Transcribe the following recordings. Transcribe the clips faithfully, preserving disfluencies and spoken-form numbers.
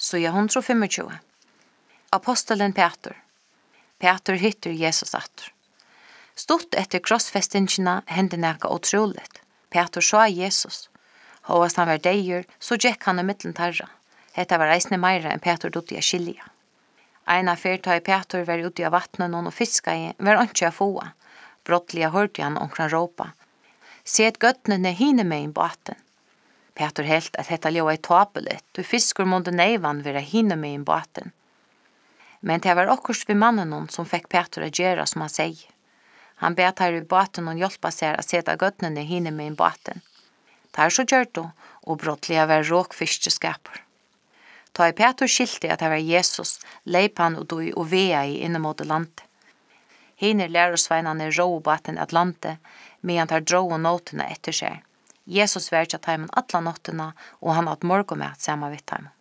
Så jag hundra femogtjúgu. Apostelen Petur. Petur hittir Jesus attur. Stort etter krossfestingina hendte nekka otroligt. Petur sa Jesus. Håast han var deir, så gekk han i mittlen tarra. Hetta var eisne meira enn Petur dutti a skilja. Eina fyrta i Petur var ute av vattnen og fiska i, var ikke a foa. Brottliga hørte han omkran råpa. Se et gøttnene hine med in båten. Petur helt at hetta ljóa i tapelet, du fiskor månde neivan vera hine med in båten. Men det var okkurs vi mannen som fikk Petur a gjera som han seg. Han bet her i båten og hjelpa seg a seta gøttnene hine med in båten. Tar så gjør du, og brottliga var råkfiskeskapur. Ta i Petur skilte at det var Jesus, leip han og doi og vea i innemot landet. Hiner lærosveinane rå baten at landet, medan tar drå og notene etter seg. Jesus var ikke teimen atla nottena, og han hatt morgomat sama vidt teimen.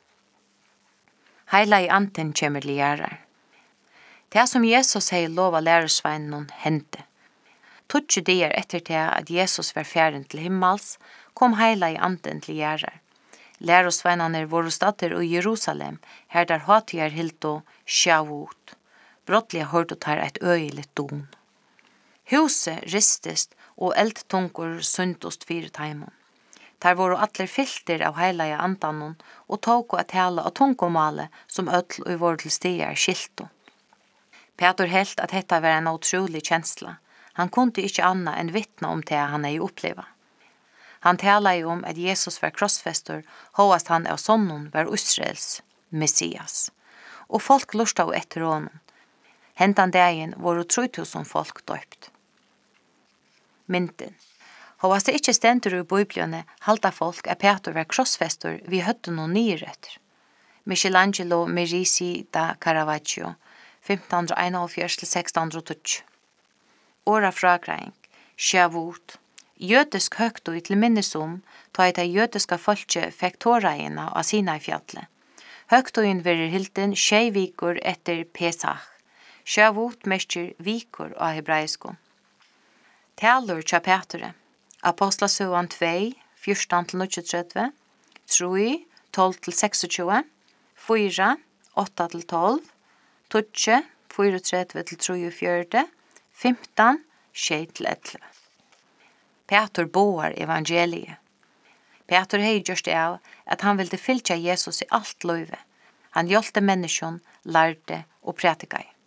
Heila i anten kjemmer liarar. Det som Jesus hei lova lærosveinen hente. Tutsi dier etter det at Jesus var fjæren til himmels, kom heila i anten til liarar. Lærosveinane voru stater i Jerusalem, her der hatier hilto Shavut. Brottliga hørte tar et øyelig don. Huset ristest og eldtungur sundost fire taimon. Der voru atler filter av heilaja andanon og tåko at tala av tungomale som öll og voru til stier skilto. Petur helt at detta var en utrolig kjensla. Han kunde ikke anna enn vittna om det han hei oppleva. Han talar om at Jesus var krossfester, hoast han av sonnen var Israels Messias. Og folk lusta av etter honom. Hentan dagen var tre tusen folk døypt. Mynden. Hoast det ikke stendur i Bibelene, halda folk at Petur var krossfester vi høtte noen nyretter. Michelangelo Merisi da Caravaggio, femten einogfjørs til seksten tolv. Åra fragreing, Shavut. Jødisk høgt og til minnes om, ta et av jødiska folket fikk tåraina av Sinai-fjallet. Høgtøyen verir hilden tjei vikur etter Pesach. Shavut mestjer vikur av hebraisko. Talur tja Petre. Apostlasøvan tvei, fjortan til trettio, troi, tolv til tjueseks, fyra, åtta til tolv, tutje, trettio til trettiofjøra, femten, tjei til elleve. Petur boar evangeliet. Petur hei gjørst det av at han ville fylgja Jesus i alt løyve. Han hjelte menneskjon, lærte og prætikai.